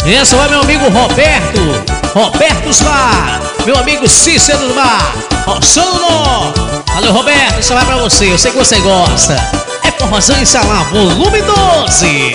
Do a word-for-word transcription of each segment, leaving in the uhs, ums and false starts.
Essa vai meu amigo Roberto, Roberto Svar, meu amigo Cícero do Mar, Rossano. Valeu, Roberto, essa vai pra você, eu sei que você gosta. É Forrozão e Salão, volume doze.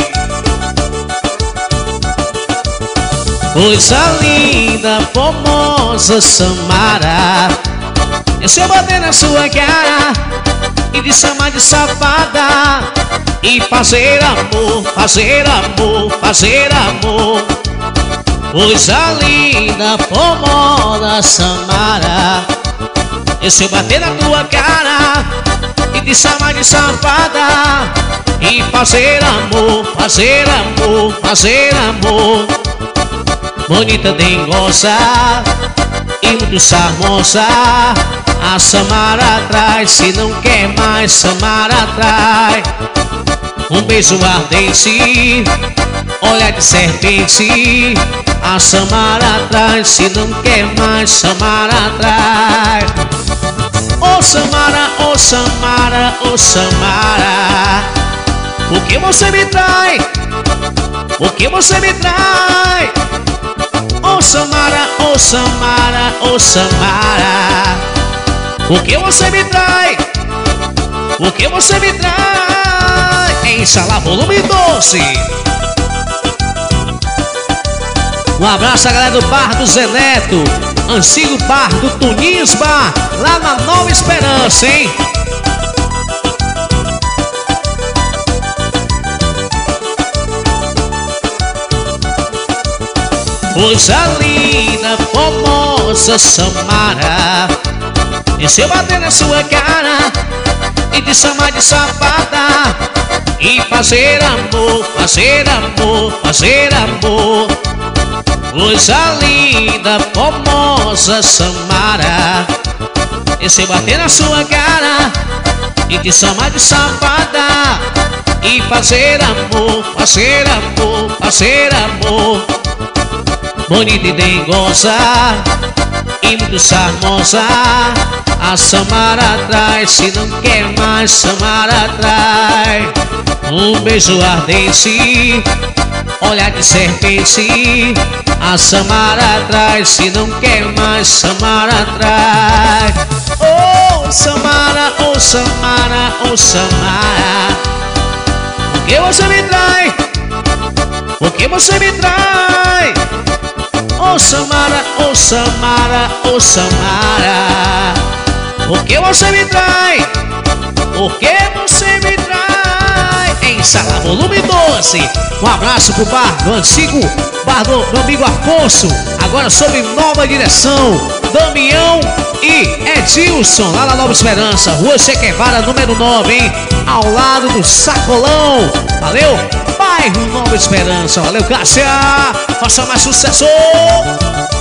Coisa linda, formosa Samara, e se eu bater na sua cara e te chamar de safada e fazer amor, fazer amor, fazer amor. Coisa linda, formosa Samara, e se eu bater na tua cara e te chamar de safada e fazer amor, fazer amor, fazer amor. Bonita, dengosa e muito charmosa, a Samara atrai, se não quer mais, Samara atrai. Um beijo ardente, olhar de serpente, a Samara atrai, se não quer mais, Samara atrai. Oh Samara, oh Samara, oh Samara, por que você me trai? Por que você me trai? Oh Samara, oh Samara, oh Samara, por que você me trai? Por que você me trai? Em Sala volume doze. Um abraço à galera do bar do Zé Neto, antigo bar do Tuninhos Bar, lá na Nova Esperança, hein? Coisa linda, formosa Samara, e se eu bater na sua cara e te chamar de safada e fazer amor, fazer amor, fazer amor. Coisa linda, formosa Samara, e se eu bater na sua cara e te chamar de safada e fazer amor, fazer amor, fazer amor. Bonita e dengosa e muito charmosa, a Samara atrai, se não quer mais, Samara atrai. Um beijo ardente, olhar de serpente, a Samara atrai, se não quer mais, Samara atrai. Oh Samara, oh Samara, oh Samara, por que você me trai? Por que você me trai? Oh Samara, oh Samara, oh Samara, por que você me trai? Por que você me trai? Em Sala volume doze. Um abraço pro bar do antigo bar do meu amigo Afonso, agora sob nova direção, Damião e Edilson, lá na Nova Esperança, Rua Che Guevara, número nove, hein? Ao lado do Sacolão. Valeu, bairro Nova Esperança. Valeu, Cássia. Faça mais sucesso.